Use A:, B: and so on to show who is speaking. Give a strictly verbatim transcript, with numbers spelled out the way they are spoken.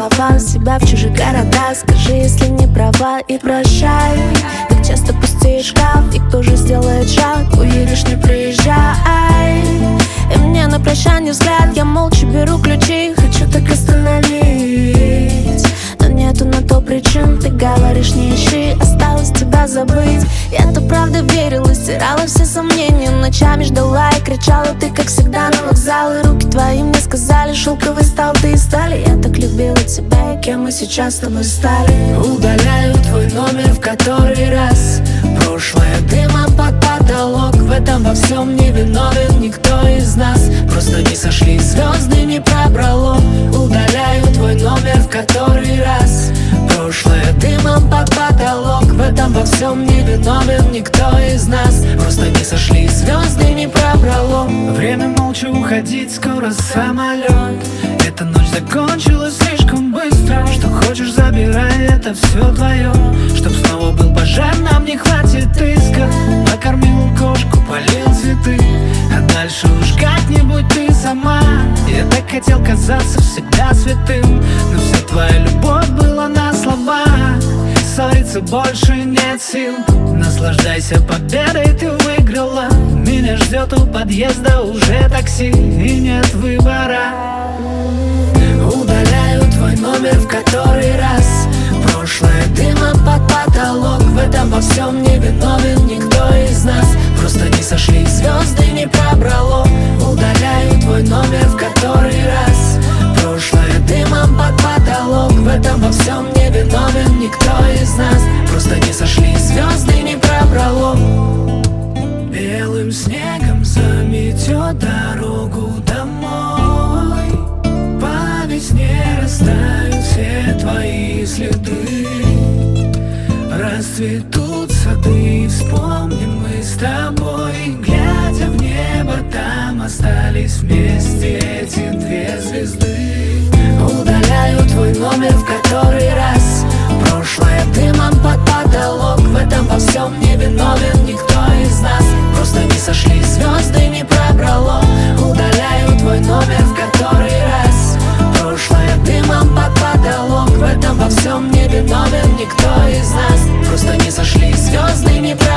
A: слова себя в чужих городах. Скажи, если не права, и прощай. Так часто пустеет шкаф, и кто же сделает шаг? Уедешь, не приезжай. И мне на прощание взгляд, я молча беру ключи. Хочу так остановить, но нету на то причин. Ты говоришь, не ищи, осталось тебя забыть. Я-то правда верила, стирала все сомнения. Ночами ждала и кричала, ты как всегда на вокзал. И руки твои мне сказали, шелковый стал ты и стали. Я так любила тебя, и кем мы сейчас с тобой стали.
B: Удаляю твой номер в который раз. Прошлое дымом под потолок. В этом во всем не виновен никто из нас. Просто не сошлись звезды, не пробрало. Удаляю твой номер в который раз. Прошлое дымом под потолок. В этом во всем не виновен никто из нас. Просто не сошлись звезды, не пробрало.
C: Время молча уходить, скоро самолет. Эта ночь закончилась слишком быстро. Что хочешь, забирай, это все твое. Чтоб снова был пожар, нам не хватит иска. Покормил кошку, полил цветы, а дальше уж как-нибудь ты сама. Я так хотел казаться всегда святым, но вся твоя любовь была на слова. Ссориться больше нет сил. Наслаждайся победой, ты выиграла. Меня ждет у подъезда уже такси, и нет выбора.
B: Удаляю твой номер в который раз. Прошлое дымом под потолок. В этом во всем не виновен никто из нас. Просто не сошлись звезды, не пробрало. Удаляю твой номер в который раз. Прошлое дымом под потолок. В этом во всем не виновен никто из нас. Просто не сошлись звезды, не пробрало.
C: Белым снегом заметет дорогу домой. По весне растают все твои следы. Расцветут сады, вспомним мы с тобой. Глядя в небо, там остались вместе эти две звезды.
B: Удаляю твой номер в который раз. Прошлое дымом под потолок. В этом во всем не виновен никто из нас. Просто не сошлись звезды, не пробрало. Удаляю твой номер в который раз. Прошлое дымом под потолок. В этом во всем не виновен никто из нас. Просто не сошлись звезды, не пробрало.